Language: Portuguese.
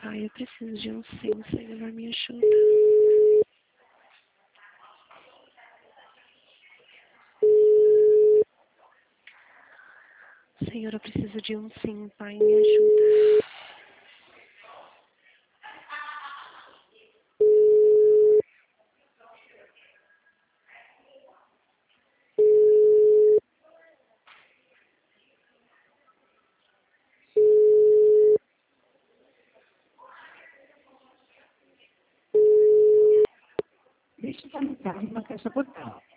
Pai, eu preciso de um sim, Senhor, me ajuda. Senhor, eu preciso de um sim, Pai, me ajuda. Deixe sua mensagem na caixa postal.